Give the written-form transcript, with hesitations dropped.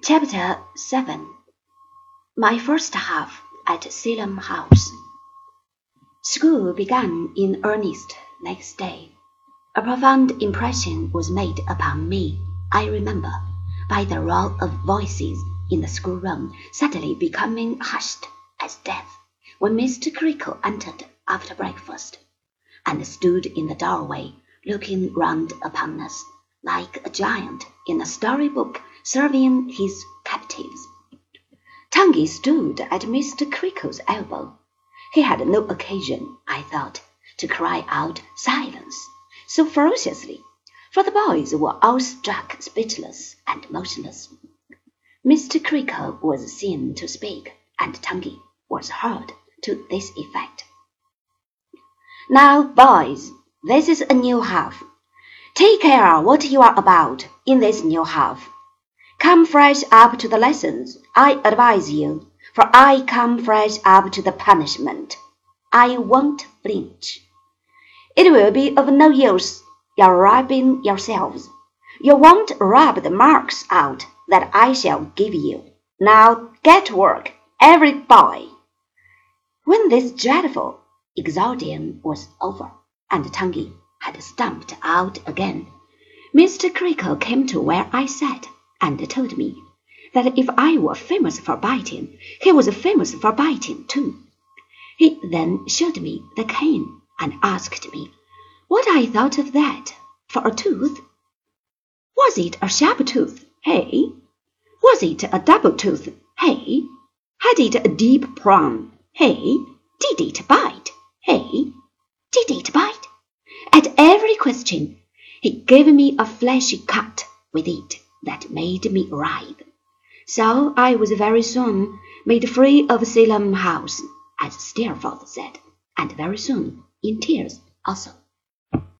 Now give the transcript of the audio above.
Chapter 7 My First Half at Salem House. School began in earnest next day. A profound impression was made upon me, I remember, by the roar of voices in the schoolroom suddenly becoming hushed as death when Mr. Creakle entered after breakfast, and stood in the doorway looking round upon us like a giant in a story-book serving his captives. Tungy stood at Mr. Creakle's elbow. He had no occasion, I thought, to cry out "Silence!" so ferociously, for the boys were all struck speechless and motionless. Mr. Creakle was seen to speak, and Tungy was heard to this effect: "Now, boys, this is a new half. Take care what you are about in this new half. Come fresh up to the lessons, I advise you, for I come fresh up to the punishment. I won't flinch. It will be of no use your rubbing yourselves. You won't rub the marks out that I shall give you. Now get to work, every boy." When this dreadful exordium was over, and Tungy had stumped out again, Mr. Creakle came to where I sat, and told me that if I were famous for biting, he was famous for biting too. He then showed me the cane, and asked me what I thought of that for a tooth. Was it a sharp tooth, hey? Was it a double tooth, hey? Had it a deep prong, hey? Did it bite, hey? Did it bite? At every question, he gave me a fleshy cut with it that made me writhe. So I was very soon made free of Salem House, as Steerforth said, and very soon in tears also.